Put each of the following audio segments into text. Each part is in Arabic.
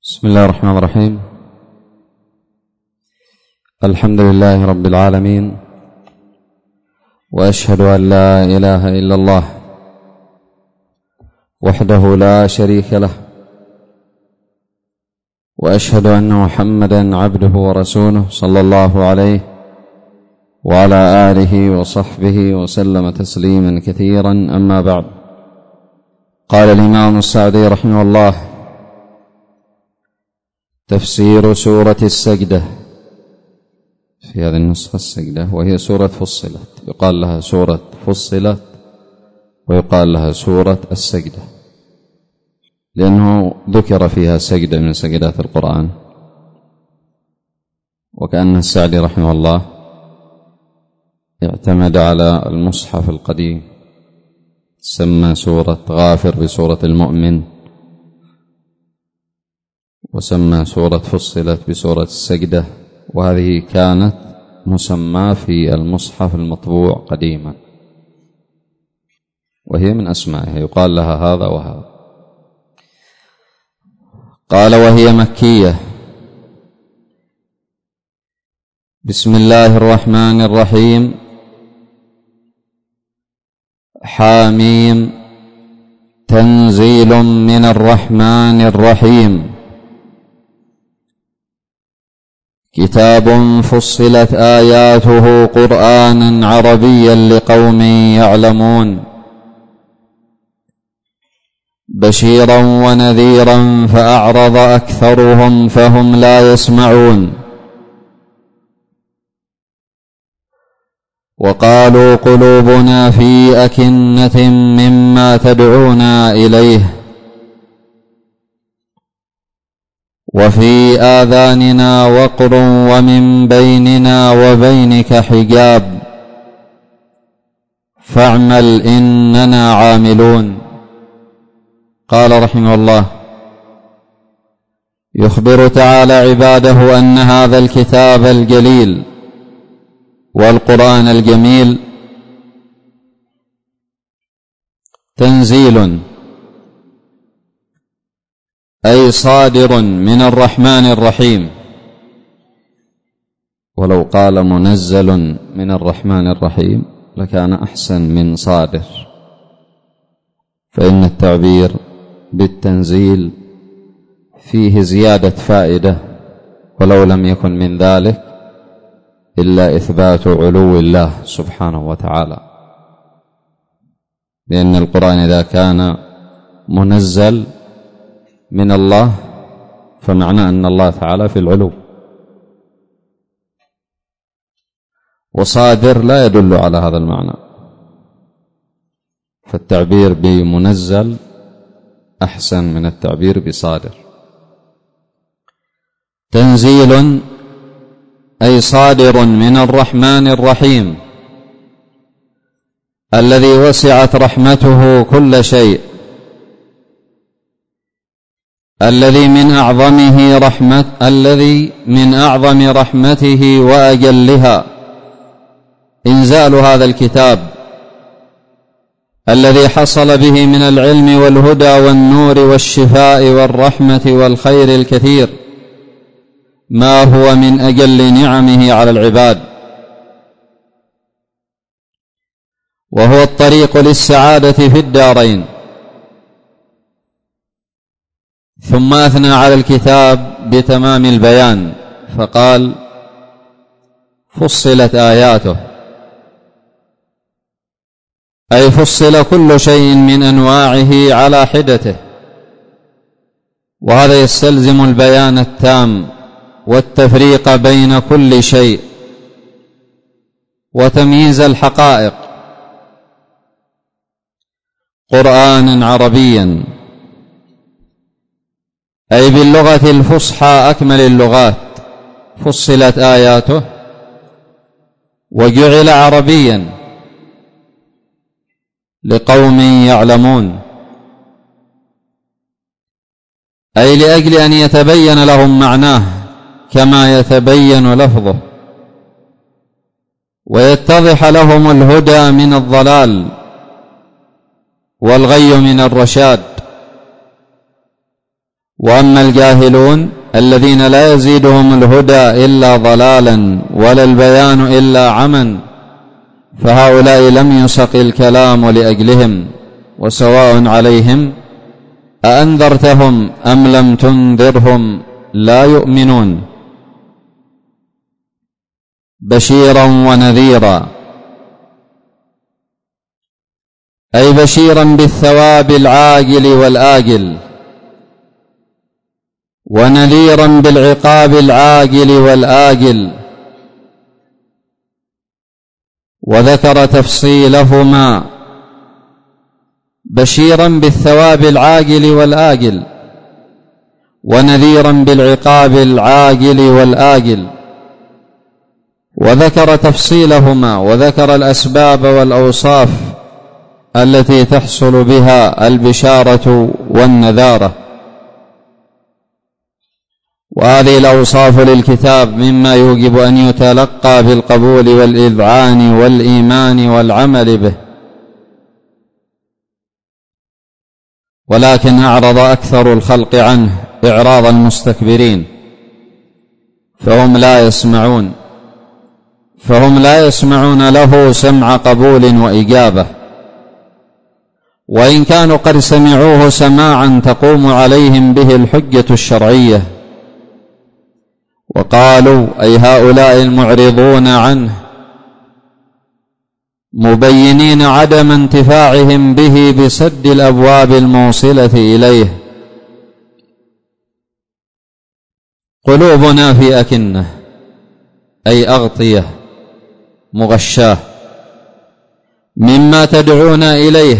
بسم الله الرحمن الرحيم. الحمد لله رب العالمين، وأشهد أن لا إله إلا الله وحده لا شريك له، وأشهد أن محمدا عبده ورسوله صلى الله عليه وعلى آله وصحبه وسلم تسليما كثيرا. أما بعد، قال الإمام السعدي رحمه الله: تفسير سورة السجدة. في هذه النسخة السجدة، وهي سورة فصلت، يقال لها سورة فصلت ويقال لها سورة السجدة، لأنه ذكر فيها سجدة من سجدات القرآن. وكأن السعدي رحمه الله اعتمد على المصحف القديم، سمى سورة غافر بسورة المؤمن، وسمى سورة فصلت بسورة السجدة، وهذه كانت مسمى في المصحف المطبوع قديما، وهي من أسمائها، يقال لها هذا وهذا. قال: وهي مكية. بسم الله الرحمن الرحيم. حاميم. تنزيل من الرحمن الرحيم. كتاب فصلت آياته قرآنا عربيا لقوم يعلمون، بشيرا ونذيرا فأعرض أكثرهم فهم لا يسمعون، وقالوا قلوبنا في أكنة مما تدعونا إليه، وفي آذاننا وقر ومن بيننا وبينك حجاب فاعمل إننا عاملون. قال رحمه الله: يخبر تعالى عباده أن هذا الكتاب الجليل والقرآن الجميل تنزيل، أي صادر من الرحمن الرحيم. ولو قال منزل من الرحمن الرحيم لكان أحسن من صادر، فإن التعبير بالتنزيل فيه زيادة فائدة، ولو لم يكن من ذلك إلا إثبات علو الله سبحانه وتعالى، لأن القرآن إذا كان منزل من الله فمعنى أن الله تعالى في العلو، وصادر لا يدل على هذا المعنى، فالتعبير بمنزل أحسن من التعبير بصادر. تنزيل أي صادر من الرحمن الرحيم، الذي وسعت رحمته كل شيء، الذي من أعظم رحمته وأجلها إنزال هذا الكتاب، الذي حصل به من العلم والهدى والنور والشفاء والرحمة والخير الكثير ما هو من أجل نعمه على العباد، وهو الطريق للسعادة في الدارين. ثم أثنى على الكتاب بتمام البيان فقال: فصلت آياته، أي فصل كل شيء من أنواعه على حدته، وهذا يستلزم البيان التام والتفريق بين كل شيء وتمييز الحقائق. قرآنا عربيا، أي باللغة الفصحى أكمل اللغات، فصلت آياته وجعل عربيا لقوم يعلمون، أي لأجل أن يتبين لهم معناه كما يتبين لفظه، ويتضح لهم الهدى من الضلال والغي من الرشاد، وأما الجاهلون الذين لا يزيدهم الهدى إلا ضلالا ولا البيان إلا عما فهؤلاء لم يسق الكلام لأجلهم وسواء عليهم أأنذرتهم أم لم تنذرهم لا يؤمنون بشيرا ونذيرا، أي بشيرا بالثواب العاجل والآجل، ونذيرا بالعقاب العاجل والآجل، وذكر تفصيلهما بشيرا بالثواب العاجل والآجل ونذيرا بالعقاب العاجل والآجل، وذكر تفصيلهما وذكر الأسباب والأوصاف التي تحصل بها البشارة والنذارة. وهذه الأوصاف للكتاب مما يوجب أن يتلقى بالقبول والإذعان والإيمان والعمل به، ولكن أعرض أكثر الخلق عنه إعراض المستكبرين، فهم لا يسمعون له سمع قبول وإجابة، وإن كانوا قد سمعوه سماعا تقوم عليهم به الحجة الشرعية. وقالوا أي هؤلاء المعرضون عنه مبينين عدم انتفاعهم به بسد الأبواب الموصلة إليه: قلوبنا في أكنة، أي أغطية مغشاة مما تدعونا إليه،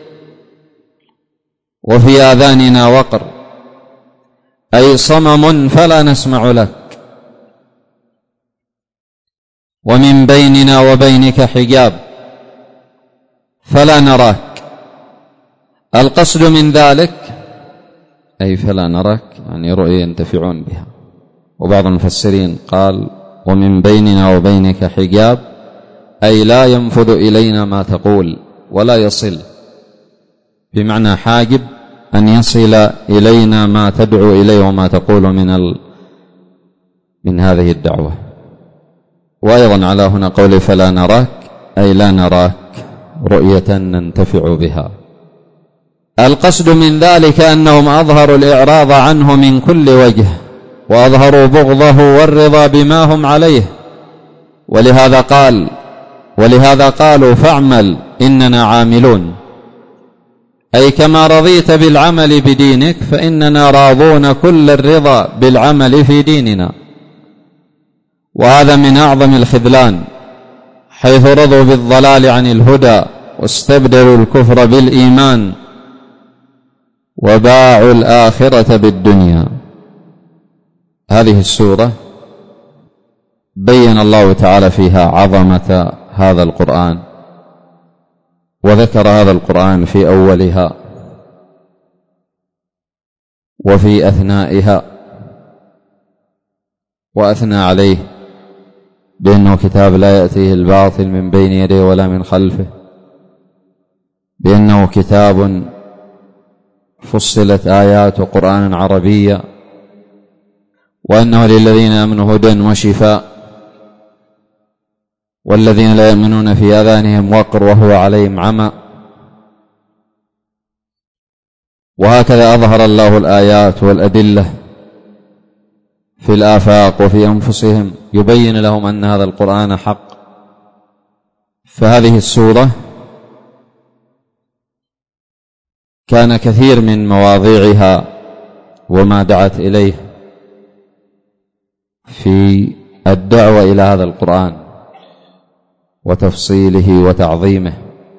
وفي آذاننا وقر، أي صمم فلا نسمع لك، ومن بيننا وبينك حجاب فلا نراك. القصد من ذلك أي فلا نراك يعني رؤية ينتفعون بها. وبعض المفسرين قال ومن بيننا وبينك حجاب، أي لا ينفذ إلينا ما تقول ولا يصل، بمعنى حاجب أن يصل إلينا ما تدعو إليه وما تقول من هذه الدعوة. وأيضا على هنا قول فلا نراك، أي لا نراك رؤية ننتفع بها. القصد من ذلك أنهم أظهروا الإعراض عنه من كل وجه، وأظهروا بغضه والرضا بما هم عليه، ولهذا قالوا فاعمل إننا عاملون، أي كما رضيت بالعمل بدينك فإننا راضون كل الرضا بالعمل في ديننا. وهذا من أعظم الخذلان، حيث رضوا بالضلال عن الهدى واستبدلوا الكفر بالإيمان وباعوا الآخرة بالدنيا. هذه السورة بين الله تعالى فيها عظمة هذا القرآن، وذكر هذا القرآن في أولها وفي أثنائها، وأثنى عليه بأنه كتاب لا يأتيه الباطل من بين يديه ولا من خلفه، بأنه كتاب فصلت آيات قرآن عربيا، وأنه للذين آمنوا هدى وشفاء، والذين لا يؤمنون في آذانهم وقر وهو عليهم عمى. وهكذا أظهر الله الآيات والأدلة في الآفاق وفي أنفسهم يبين لهم أن هذا القرآن حق. فهذه السورة كان كثير من مواضيعها وما دعت إليه في الدعوة إلى هذا القرآن وتفصيله وتعظيمه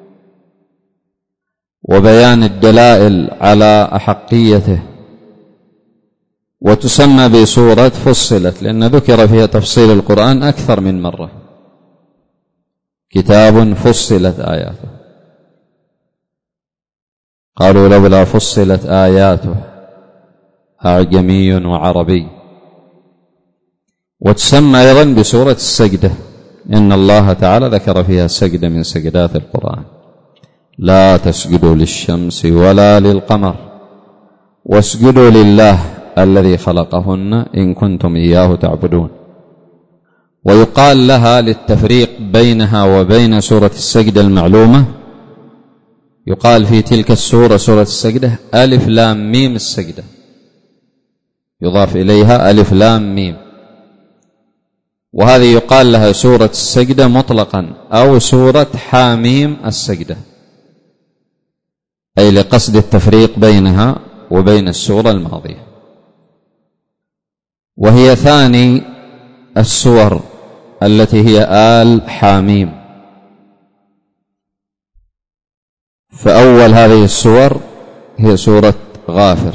وبيان الدلائل على أحقيته. وتسمى بسورة فصلت لأن ذكر فيها تفصيل القرآن أكثر من مرة، كتاب فصلت آياته. قالوا لولا فصلت آياته أعجمي وعربي. وتسمى أيضا بسورة السجدة، إن الله تعالى ذكر فيها سجدة من سجدات القرآن: لا تسجدوا للشمس ولا للقمر واسجدوا لله الذي خلقهن إن كنتم إياه تعبدون. ويقال لها للتفريق بينها وبين سورة السجدة المعلومة، يقال في تلك السورة سورة السجدة ألف لام ميم السجدة، يضاف إليها ألف لام ميم، وهذه يقال لها سورة السجدة مطلقا أو سورة حاميم السجدة، أي لقصد التفريق بينها وبين السورة الماضية. وهي ثاني السور التي هي آل حاميم. فأول هذه السور هي سورة غافر،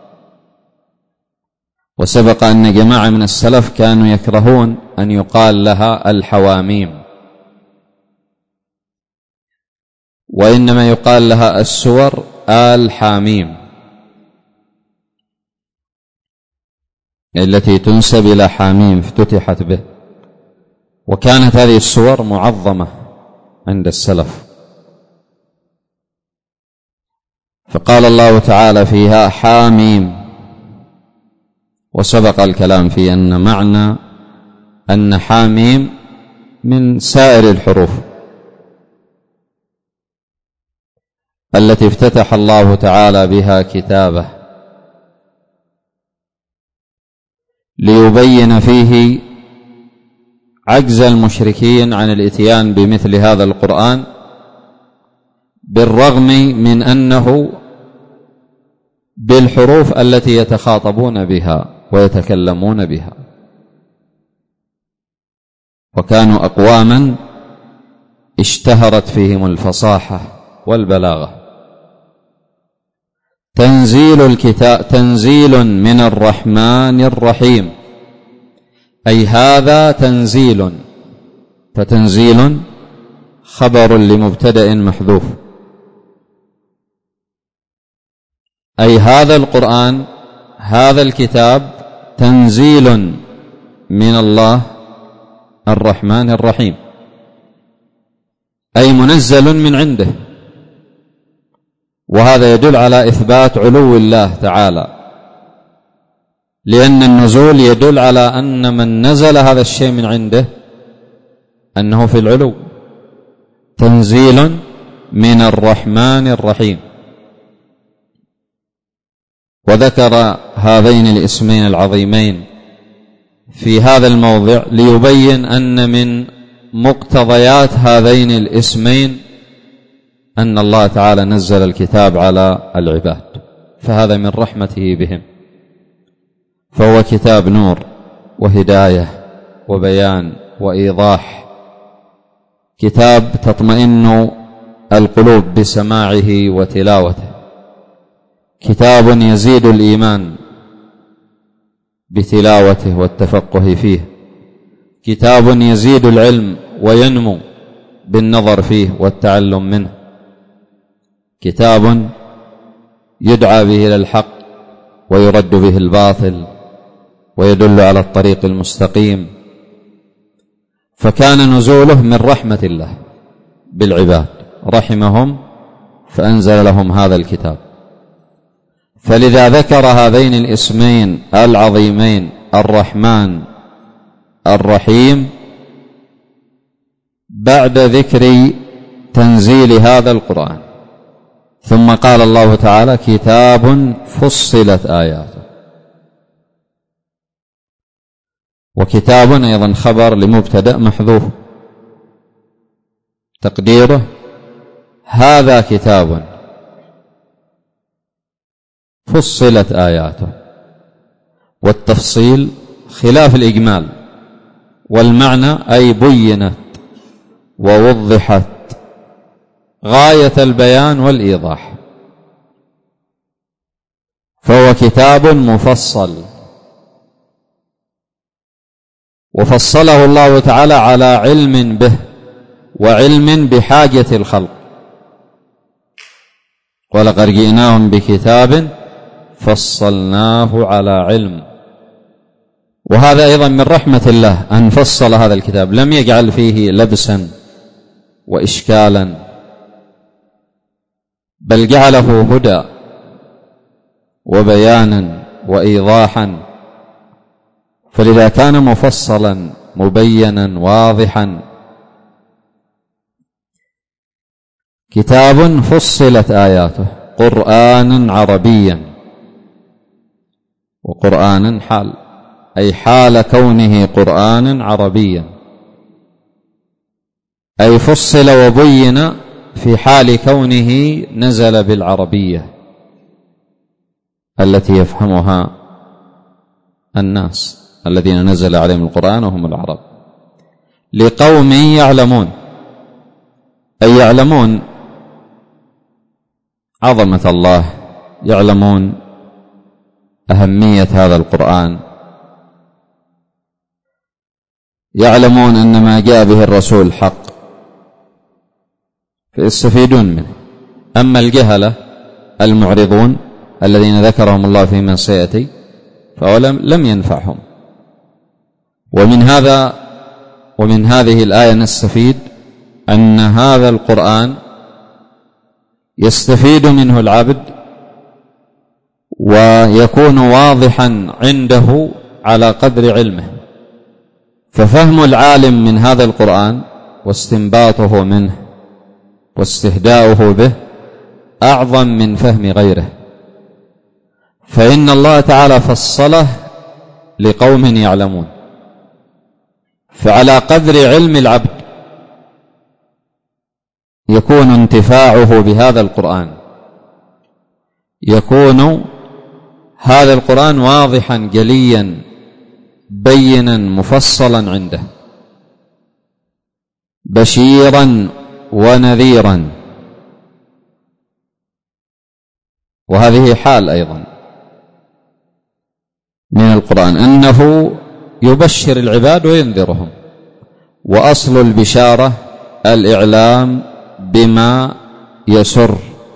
وسبق أن جماعة من السلف كانوا يكرهون أن يقال لها الحواميم، وإنما يقال لها السور آل حاميم التي تنسب إلى حاميم افتتحت به. وكانت هذه السور معظمة عند السلف، فقال الله تعالى فيها حاميم، وسبق الكلام في أن معنى أن حاميم من سائر الحروف التي افتتح الله تعالى بها كتابه ليبين فيه عجز المشركين عن الاتيان بمثل هذا القرآن، بالرغم من أنه بالحروف التي يتخاطبون بها ويتكلمون بها. وكانوا أقواما اشتهرت فيهم الفصاحة والبلاغة. تنزيل من الرحمن الرحيم، أي هذا تنزيل، فتنزيل خبر لمبتدأ محذوف، أي هذا القرآن هذا الكتاب تنزيل من الله الرحمن الرحيم، أي منزل من عنده. وهذا يدل على إثبات علو الله تعالى، لأن النزول يدل على أن من نزل هذا الشيء من عنده أنه في العلو. تنزيل من الرحمن الرحيم. وذكر هذين الاسمين العظيمين في هذا الموضع ليبين أن من مقتضيات هذين الاسمين أن الله تعالى نزل الكتاب على العباد، فهذا من رحمته بهم، فهو كتاب نور وهداية وبيان وإيضاح، كتاب تطمئن القلوب بسماعه وتلاوته، كتاب يزيد الإيمان بتلاوته والتفقه فيه، كتاب يزيد العلم وينمو بالنظر فيه والتعلم منه، كتاب يدعى به إلى الحق ويرد به الباطل ويدل على الطريق المستقيم. فكان نزوله من رحمة الله بالعباد، رحمهم فأنزل لهم هذا الكتاب. فلذا ذكر هذين الاسمين العظيمين الرحمن الرحيم بعد ذكر تنزيل هذا القرآن، ثم قال الله تعالى كتاب فصلت آياته. وكتاب أيضا خبر لمبتدأ محذوف، تقديره هذا كتاب فصلت آياته. والتفصيل خلاف الإجمال، والمعنى أي بينت ووضحت غاية البيان والإيضاح، فهو كتاب مفصل، وفصله الله تعالى على علم به وعلم بحاجة الخلق. ولقد جئناهم بكتاب فصلناه على علم. وهذا أيضا من رحمة الله أن فصل هذا الكتاب، لم يجعل فيه لبسا وإشكالا، بل جعله هدى وبيانا وإيضاحا، فلذا كان مفصلا مبينا واضحا. كتاب فصلت آياته قرآنا عربيا، وقرآنا حال، أي حال كونه قرآنا عربيا، أي فصل وبين في حال كونه نزل بالعربية التي يفهمها الناس الذين نزل عليهم القرآن وهم العرب، لقوم يعلمون، أي يعلمون عظمة الله، يعلمون أهمية هذا القرآن، يعلمون أن ما جاء به الرسول حق فيستفيدون منه. أما الجهلة المعرضون الذين ذكرهم الله في من سيأتي فأولم لم ينفعهم. ومن هذه الآية نستفيد أن هذا القرآن يستفيد منه العبد ويكون واضحا عنده على قدر علمه، ففهم العالم من هذا القرآن واستنباطه منه واستهداؤه به أعظم من فهم غيره، فإن الله تعالى فصله لقوم يعلمون، فعلى قدر علم العبد يكون انتفاعه بهذا القرآن، يكون هذا القرآن واضحا جليا بينا مفصلا عنده، بشيرا ونذيرا. وهذه حال أيضا من القرآن أنه يبشر العباد وينذرهم، وأصل البشارة الإعلام بما يسر،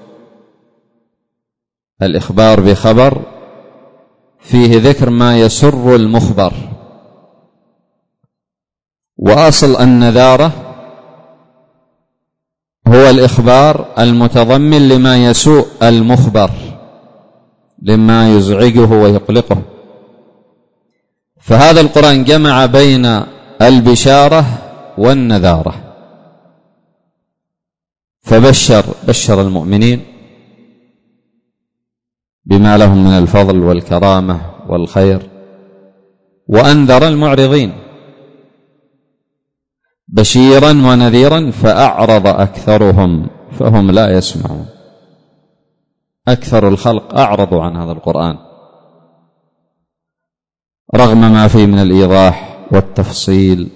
الإخبار بخبر فيه ذكر ما يسر المخبر، وأصل النذارة هو الإخبار المتضمن لما يسوء المخبر، لما يزعجه ويقلقه. فهذا القرآن جمع بين البشارة والنذارة، فبشر المؤمنين بما لهم من الفضل والكرامة والخير، وأنذر المعرضين بشيرا ونذيرا، فأعرض أكثرهم فهم لا يسمعون. أكثر الخلق أعرضوا عن هذا القرآن رغم ما فيه من الإيضاح والتفصيل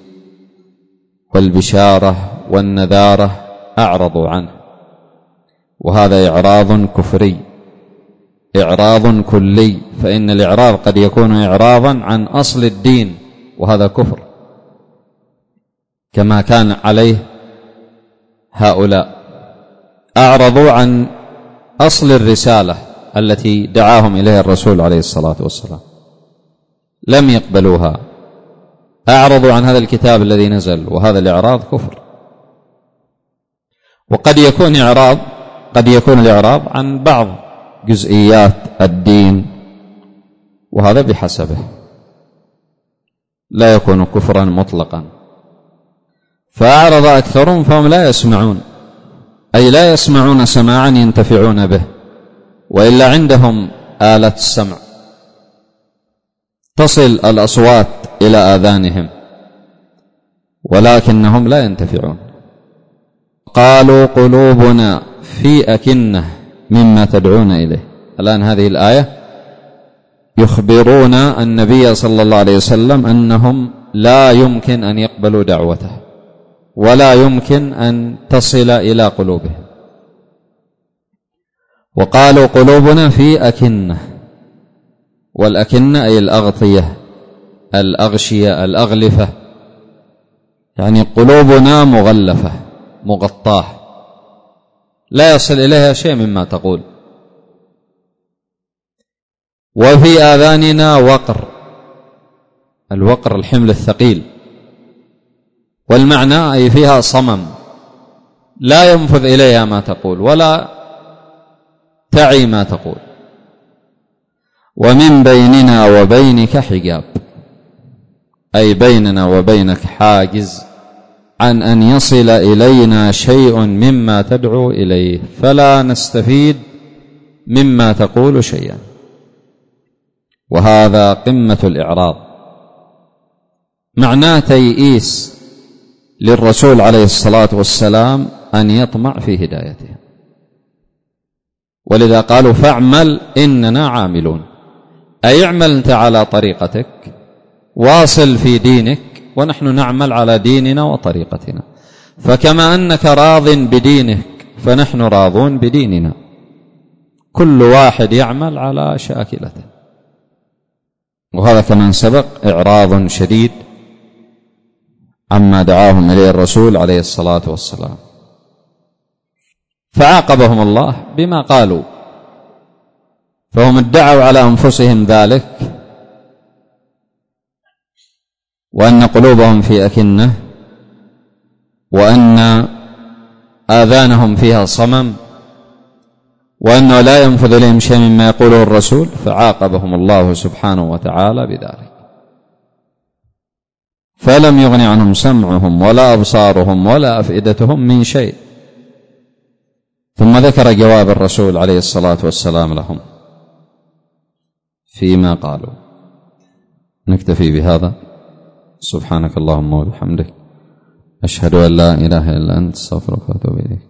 والبشارة والنذارة، أعرضوا عنه، وهذا إعراض كفري، إعراض كلي، فإن الإعراض قد يكون إعراضا عن أصل الدين وهذا كفر كما كان عليه هؤلاء، أعرضوا عن أصل الرسالة التي دعاهم إليها الرسول عليه الصلاة والسلام، لم يقبلوها، أعرضوا عن هذا الكتاب الذي نزل، وهذا الإعراض كفر. وقد يكون الإعراض عن بعض جزئيات الدين، وهذا بحسبه، لا يكون كفرا مطلقا. فأعرض أكثرهم فهم لا يسمعون، أي لا يسمعون سماعا ينتفعون به، وإلا عندهم آلة السمع تصل الأصوات إلى آذانهم ولكنهم لا ينتفعون. قالوا قلوبنا في أكنة مما تدعون إليه. الآن هذه الآية يخبرون النبي صلى الله عليه وسلم أنهم لا يمكن أن يقبلوا دعوته ولا يمكن أن تصل إلى قلوبهم. وقالوا قلوبنا في أكنة، والأكنة أي الأغطية، الأغشية، الأغلفة، يعني قلوبنا مغلفة مغطاة لا يصل إليها شيء مما تقول. وفي آذاننا وقر، الوقر الحمل الثقيل، والمعنى أي فيها صمم لا ينفذ إليها ما تقول ولا تعي ما تقول. ومن بيننا وبينك حجاب، أي بيننا وبينك حاجز عن أن يصل إلينا شيء مما تدعو إليه، فلا نستفيد مما تقول شيئا. وهذا قمة الإعراض، معناه تيئيس للرسول عليه الصلاة والسلام أن يطمع في هدايته. ولذا قالوا فاعمل إننا عاملون، أي اعمل أنت على طريقتك، واصل في دينك، ونحن نعمل على ديننا وطريقتنا. فكما أنك راض بدينك فنحن راضون بديننا، كل واحد يعمل على شاكلته. وهذا كما سبق إعراض شديد عما دعاهم إليه الرسول عليه الصلاة والسلام. فعاقبهم الله بما قالوا، فهم ادعوا على أنفسهم ذلك، وأن قلوبهم في أكنة، وأن آذانهم فيها صمم، وأنه لا ينفذ إليهم شيء مما يقوله الرسول، فعاقبهم الله سبحانه وتعالى بذلك. فلم يغن عنهم سمعهم ولا أبصارهم ولا أفئدتهم من شيء. ثم ذكر جواب الرسول عليه الصلاة والسلام لهم فيما قالوا. نكتفي بهذا. سبحانك اللهم وبحمدك، أشهد أن لا إله إلا أنت، استغفرك وأتوب إليك.